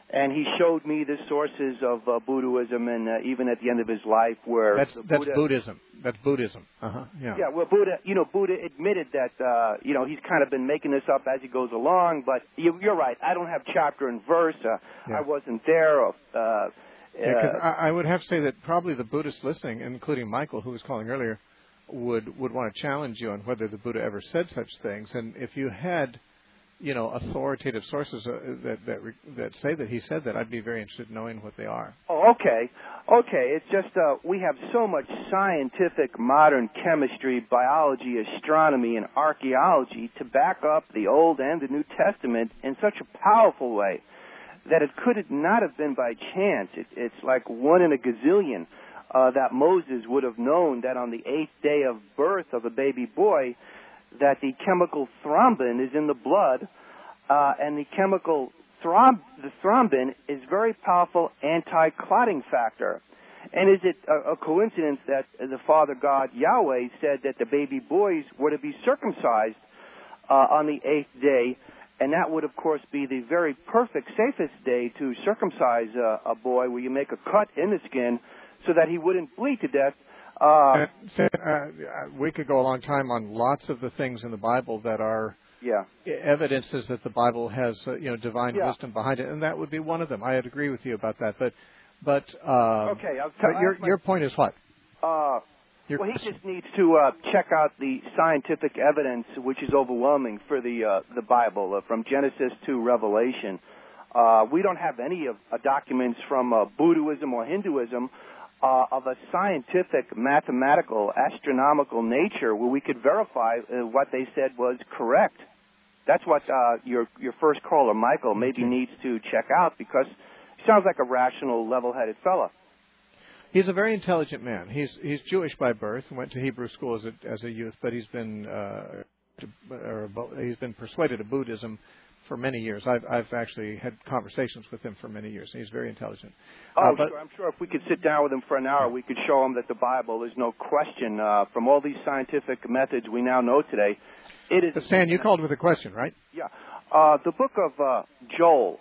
and he showed me the sources of uh, Buddhism, and uh, even at the end of his life, where that's the that's Buddha, Buddhism. That's Buddhism. Uh-huh. Yeah. Yeah. Well, Buddha, you know, Buddha admitted that uh, you know he's kind of been making this up as he goes along. But you, you're right. I don't have chapter and verse. Uh, yeah. I wasn't there. Uh, uh, yeah, because I, I would have to say that probably the Buddhists listening, including Michael, who was calling earlier, would would want to challenge you on whether the Buddha ever said such things. And if you had, you know, authoritative sources uh, that that that say that he said that, I'd be very interested in knowing what they are. Oh, okay, okay. It's just uh, we have so much scientific, modern chemistry, biology, astronomy, and archaeology to back up the Old and the New Testament in such a powerful way that it could not have been by chance. It, it's like one in a gazillion uh, that Moses would have known that on the eighth day of birth of a baby boy, that the chemical thrombin is in the blood, uh, and the chemical throm- the thrombin is very powerful anti-clotting factor. And is it a, a coincidence that the Father God, Yahweh, said that the baby boys were to be circumcised uh, on the eighth day, and that would, of course, be the very perfect, safest day to circumcise uh, a boy, where you make a cut in the skin so that he wouldn't bleed to death. Uh, uh, uh, we could go a long time on lots of the things in the Bible that are yeah. evidences that the Bible has, uh, you know, divine yeah. wisdom behind it, and that would be one of them. I'd agree with you about that. But, but, uh, okay, I'll t- but your your point is what? Uh, your well, he just needs to uh, check out the scientific evidence, which is overwhelming for the uh, the Bible, uh, from Genesis to Revelation. Uh, we don't have any of uh, documents from uh, Buddhism or Hinduism Uh, of a scientific, mathematical, astronomical nature where we could verify uh, what they said was correct. That's what uh, your your first caller, Michael, maybe okay. needs to check out, because he sounds like a rational, level-headed fella. He's a very intelligent man. He's he's Jewish by birth, went to Hebrew school as a as a youth, but he's been uh, to, or he's been persuaded of Buddhism for many years. I've I've actually had conversations with him for many years. He's very intelligent. Oh, uh, but, sure. I'm sure if we could sit down with him for an hour, we could show him that the Bible is no question, uh, from all these scientific methods we now know today, it is... But Stan, you called with a question, right? Yeah. Uh, the book of uh, Joel,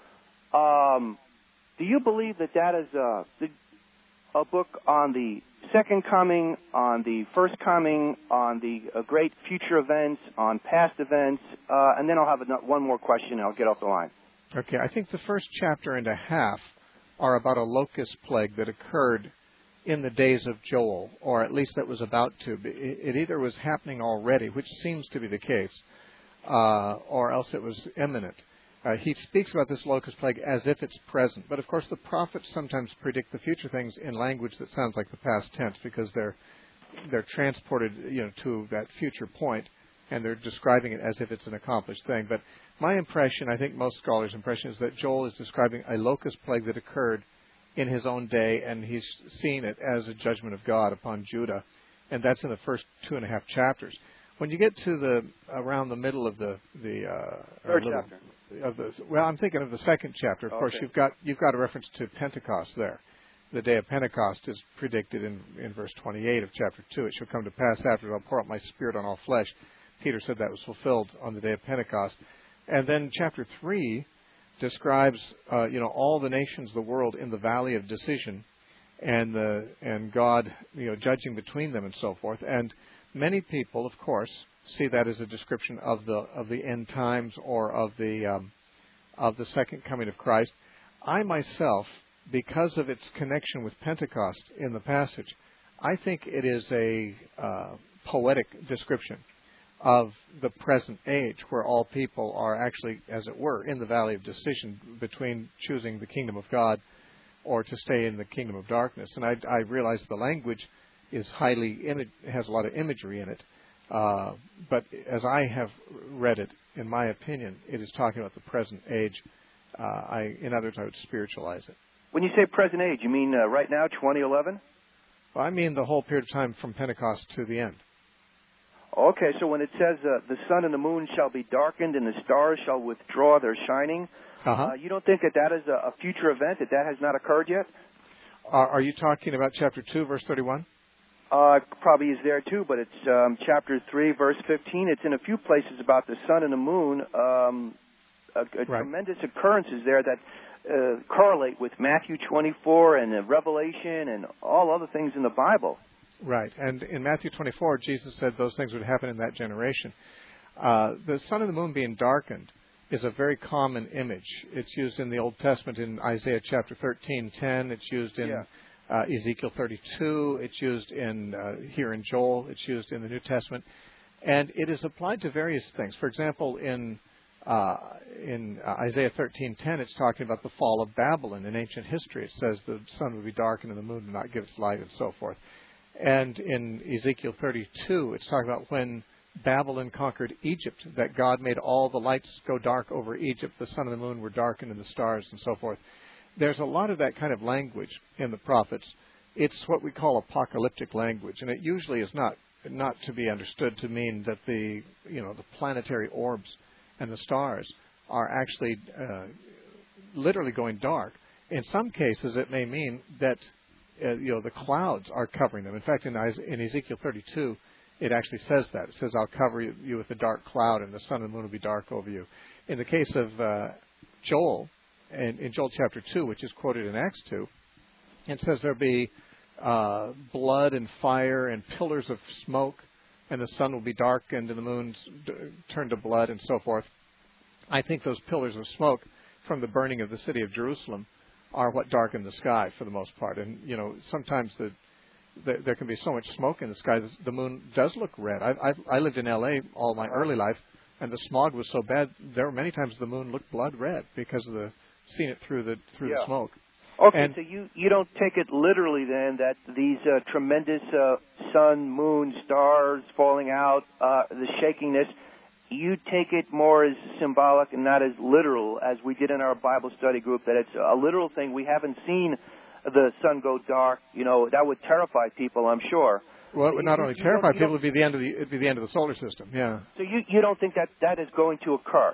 um, do you believe that that is uh, the, a book on the second coming, on the first coming, on the uh, great future events, on past events? Uh, and then I'll have a, one more question and I'll get off the line. Okay, I think the first chapter and a half are about a locust plague that occurred in the days of Joel, or at least that was about to. It either was happening already, which seems to be the case, uh, or else it was imminent. Uh, he speaks about this locust plague as if it's present. But, of course, the prophets sometimes predict the future things in language that sounds like the past tense, because they're they're transported, you know, to that future point, and they're describing it as if it's an accomplished thing. But my impression, I think most scholars' impression, is that Joel is describing a locust plague that occurred in his own day, and he's seeing it as a judgment of God upon Judah. And that's in the first two and a half chapters. When you get to the around the middle of the the uh, third little, chapter of the well, I'm thinking of the second chapter. Of okay. course, you've got you've got a reference to Pentecost there. The day of Pentecost is predicted in, in verse twenty-eight of chapter two. It shall come to pass after I'll pour out my spirit on all flesh. Peter said that was fulfilled on the day of Pentecost. And then chapter three describes, uh, you know, all the nations of the world in the valley of decision, and the and God, you know, judging between them and so forth. And many people, of course, see that as a description of the of the end times or of the um, of the second coming of Christ. I myself, because of its connection with Pentecost in the passage, I think it is a uh, poetic description of the present age, where all people are actually, as it were, in the valley of decision between choosing the kingdom of God or to stay in the kingdom of darkness. And I, I realize the language is highly image, has a lot of imagery in it, uh, but as I have read it, in my opinion, it is talking about the present age. Uh, I, in other words, I would spiritualize it. When you say present age, you mean uh, right now, twenty eleven? Well, I mean the whole period of time from Pentecost to the end. Okay, so when it says uh, the sun and the moon shall be darkened and the stars shall withdraw their shining, uh-huh. uh, you don't think that that is a, a future event, that that has not occurred yet? Are, are you talking about chapter two, verse thirty-one? Uh, probably is there too, but it's um, chapter three, verse fifteen. It's in a few places about the sun and the moon. Um, a, a right. tremendous occurrences there that uh, correlate with Matthew twenty-four and uh, Revelation and all other things in the Bible. Right. And in Matthew twenty-four, Jesus said those things would happen in that generation. Uh, the sun and the moon being darkened is a very common image. It's used in the Old Testament in Isaiah chapter thirteen ten. It's used in Yeah. uh, Ezekiel thirty-two. It's used in uh, here in Joel. It's used in the New Testament. And it is applied to various things. For example, in uh, in uh, Isaiah thirteen ten, it's talking about the fall of Babylon in ancient history. It says the sun would be darkened and the moon would not give its light and so forth. And in Ezekiel thirty-two, it's talking about when Babylon conquered Egypt, that God made all the lights go dark over Egypt, the sun and the moon were darkened and the stars and so forth. There's a lot of that kind of language in the prophets. It's what we call apocalyptic language, and it usually is not not to be understood to mean that the you know the planetary orbs and the stars are actually uh, literally going dark. In some cases, it may mean that uh, you know the clouds are covering them. In fact, in, in Ezekiel thirty-two, it actually says that. It says, "I'll cover you with a dark cloud, and the sun and the moon will be dark over you." In the case of uh, Joel, in, in Joel chapter two, which is quoted in Acts two, it says there'll be uh, blood and fire and pillars of smoke, and the sun will be darkened and the moon d- turned to blood and so forth. I think those pillars of smoke from the burning of the city of Jerusalem are what darken the sky for the most part. And, you know, sometimes the there can be so much smoke in the sky, the moon does look red. I, I, I lived in L A all my early life, and the smog was so bad, there were many times the moon looked blood red because of the seeing it through the through Yeah. the smoke. Okay, And- so you, you don't take it literally then that these uh, tremendous uh, sun, moon, stars falling out, uh, the shakiness, you take it more as symbolic and not as literal as we did in our Bible study group, that it's a literal thing. We haven't seen the sun go dark. You know, that would terrify people, I'm sure. Well, it would not You- only you terrify don't- you people, it'd be the end of the it'd be the end of the solar system. Yeah. So you, you don't think that that is going to occur?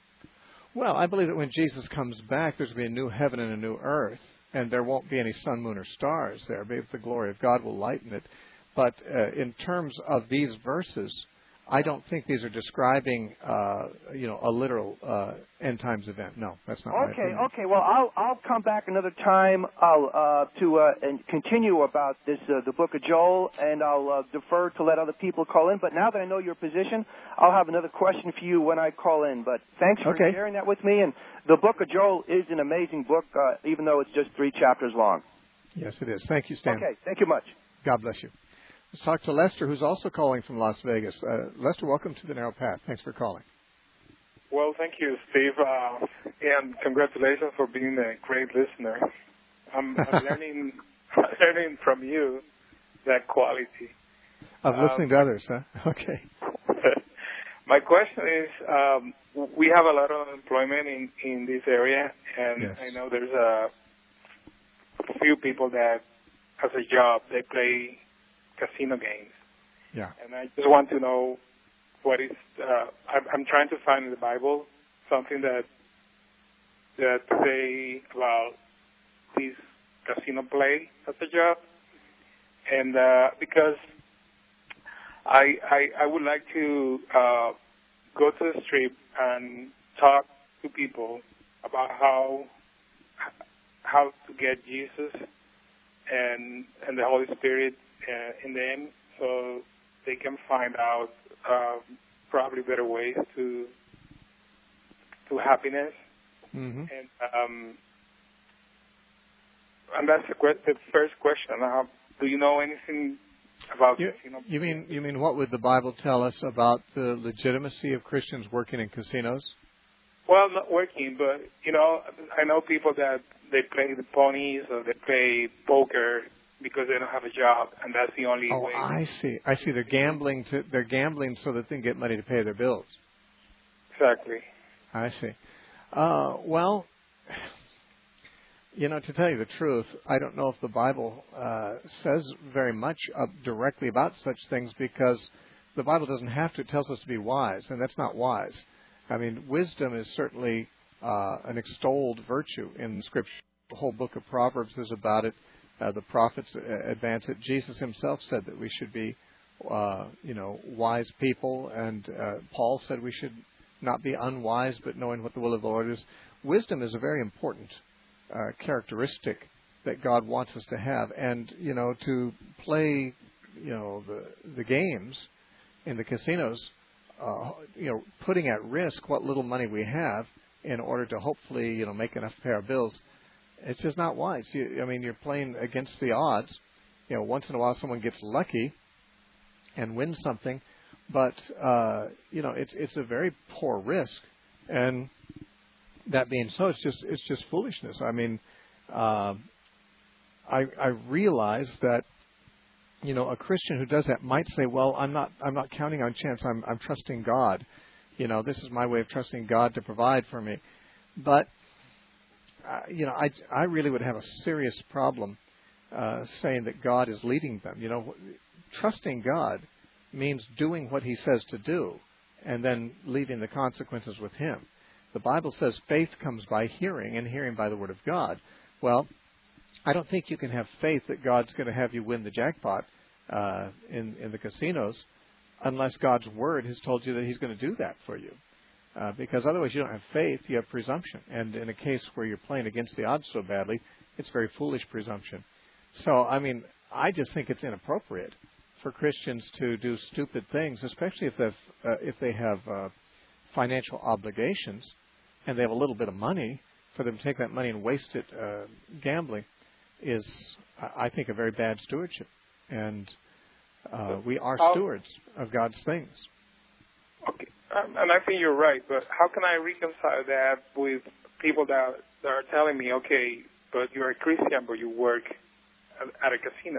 Well, I believe that when Jesus comes back, there's going to be a new heaven and a new earth, and there won't be any sun, moon, or stars there. Maybe the glory of God will lighten it. But uh, in terms of these verses, I don't think these are describing, uh, you know, a literal uh, end times event. No, that's not my Okay, opinion. okay. Well, I'll I'll come back another time. I'll uh, to uh, and continue about this uh, the Book of Joel, and I'll uh, defer to let other people call in. But now that I know your position, I'll have another question for you when I call in. But thanks for Okay. sharing that with me. And the Book of Joel is an amazing book, uh, even though it's just three chapters long. Yes, it is. Thank you, Stan. Okay, thank you much. God bless you. Let's talk to Lester, who's also calling from Las Vegas. Uh, Lester, welcome to the Narrow Path. Thanks for calling. Well, thank you, Steve, uh, and congratulations for being a great listener. I'm, I'm learning learning from you that quality. Of Um, listening to others, huh? Okay. My question is, um, we have a lot of employment in, in this area, and Yes. I know there's a few people that, as a job, they play casino games. Yeah. And I just want to know what is, uh, I'm, I'm trying to find in the Bible something that that say about this casino play as a job. And uh, because I, I I would like to uh, go to the strip and talk to people about how how to get Jesus and and the Holy Spirit uh, in them, so they can find out uh, probably better ways to to happiness. Mm-hmm. And um, and that's the, que- the first question. Uh, do you know anything about You, casino? you mean you mean what would the Bible tell us about the legitimacy of Christians working in casinos? Well, not working, but you know, I know people that they play the ponies or they play poker because they don't have a job, and that's the only Oh, way. I see. I see. They're gambling to they're gambling so that they can get money to pay their bills. Exactly. I see. Uh, well, you know, to tell you the truth, I don't know if the Bible uh, says very much uh, directly about such things, because the Bible doesn't have to. It tells us to be wise, and that's not wise. I mean, wisdom is certainly uh, an extolled virtue in Scripture. The whole book of Proverbs is about it. Uh, the prophets uh, advance it. Jesus himself said that we should be, uh, you know, wise people, and uh, Paul said we should not be unwise, but knowing what the will of the Lord is. Wisdom is a very important uh, characteristic that God wants us to have. And, you know, to play, you know, the the games in the casinos, uh, you know, putting at risk what little money we have in order to hopefully, you know, make enough to pay our bills, it's just not wise. You, I mean, you're playing against the odds. You know, once in a while someone gets lucky and wins something, but, uh, you know, it's it's a very poor risk. And that being so, it's just it's just foolishness. I mean, uh, I, I realize that, you know, a Christian who does that might say, well, I'm not I'm not counting on chance. I'm I'm trusting God. You know, this is my way of trusting God to provide for me. But, uh, you know, I, I really would have a serious problem uh, saying that God is leading them. You know, trusting God means doing what he says to do and then leaving the consequences with him. The Bible says faith comes by hearing, and hearing by the word of God. Well, I don't think you can have faith that God's going to have you win the jackpot uh, in, in the casinos unless God's word has told you that he's going to do that for you. Uh, because otherwise you don't have faith, you have presumption. And in a case where you're playing against the odds so badly, it's very foolish presumption. So, I mean, I just think it's inappropriate for Christians to do stupid things, especially if, they've, uh, if they have uh, financial obligations and they have a little bit of money. For them to take that money and waste it uh, gambling is, I think, a very bad stewardship. And uh, we are stewards of God's things. Okay, um, and I think you're right, but how can I reconcile that with people that, that are telling me, okay, but you're a Christian, but you work at, at a casino?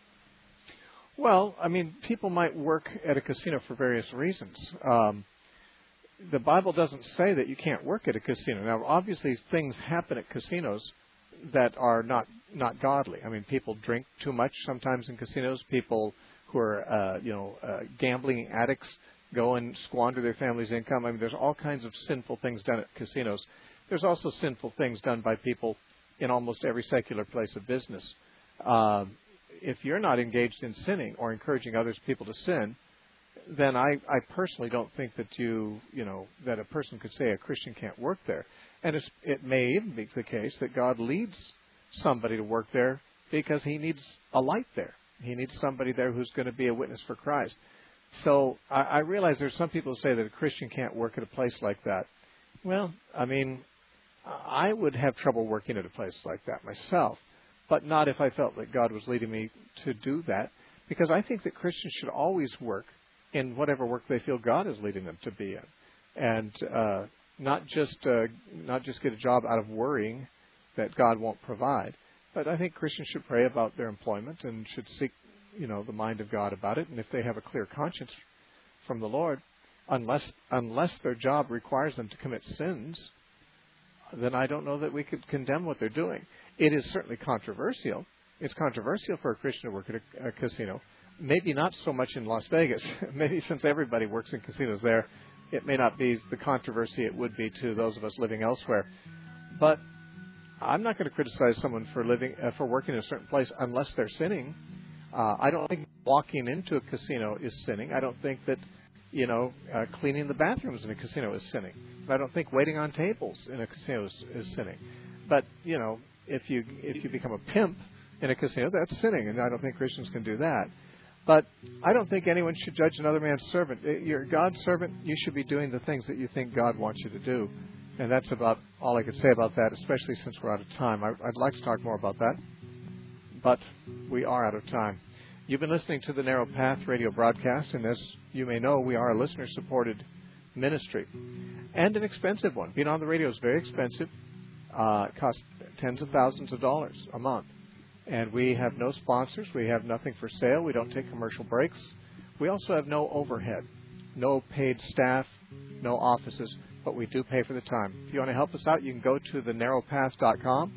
Well, I mean, people might work at a casino for various reasons. Um, the Bible doesn't say that you can't work at a casino. Now, obviously, things happen at casinos that are not, not godly. I mean, people drink too much sometimes in casinos. People who are, uh, you know, uh, gambling addicts go and squander their family's income. I mean, there's all kinds of sinful things done at casinos. There's also sinful things done by people in almost every secular place of business. Uh, if you're not engaged in sinning or encouraging others people to sin, then I, I personally don't think that you, you know, that a person could say a Christian can't work there. And it's, it may even be the case that God leads somebody to work there because he needs a light there. He needs somebody there who's going to be a witness for Christ. So I, I realize there's some people who say that a Christian can't work at a place like that. Well, I mean, I would have trouble working at a place like that myself, but not if I felt that God was leading me to do that, because I think that Christians should always work in whatever work they feel God is leading them to be in, and uh, not just uh, not just get a job out of worrying that God won't provide. But I think Christians should pray about their employment and should seek, you know, the mind of God about it. And if they have a clear conscience from the Lord, unless unless their job requires them to commit sins, then I don't know that we could condemn what they're doing. It is certainly controversial. It's controversial for a Christian to work at a, a casino. Maybe not so much in Las Vegas. Maybe since everybody works in casinos there, it may not be the controversy it would be to those of us living elsewhere. But I'm not going to criticize someone for living uh, for working in a certain place unless they're sinning. Uh, I don't think walking into a casino is sinning. I don't think that, you know, uh, cleaning the bathrooms in a casino is sinning. I don't think waiting on tables in a casino is, is sinning. But, you know, if you if you become a pimp in a casino, that's sinning, and I don't think Christians can do that. But I don't think anyone should judge another man's servant. You're God's servant. You should be doing the things that you think God wants you to do. And that's about all I could say about that, especially since we're out of time. I, I'd like to talk more about that, but we are out of time. You've been listening to the Narrow Path radio broadcast, and as you may know, we are a listener-supported ministry, and an expensive one. Being on the radio is very expensive. Uh, it costs tens of thousands of dollars a month. And we have no sponsors. We have nothing for sale. We don't take commercial breaks. We also have no overhead, no paid staff, no offices, but we do pay for the time. If you want to help us out, you can go to the narrow path dot com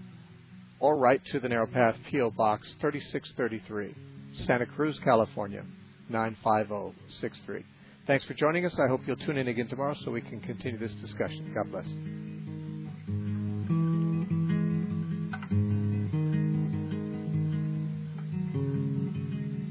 or write to the Narrow Path, P O Box thirty-six thirty-three, Santa Cruz, California, nine five zero six three. Thanks for joining us. I hope you'll tune in again tomorrow so we can continue this discussion. God bless.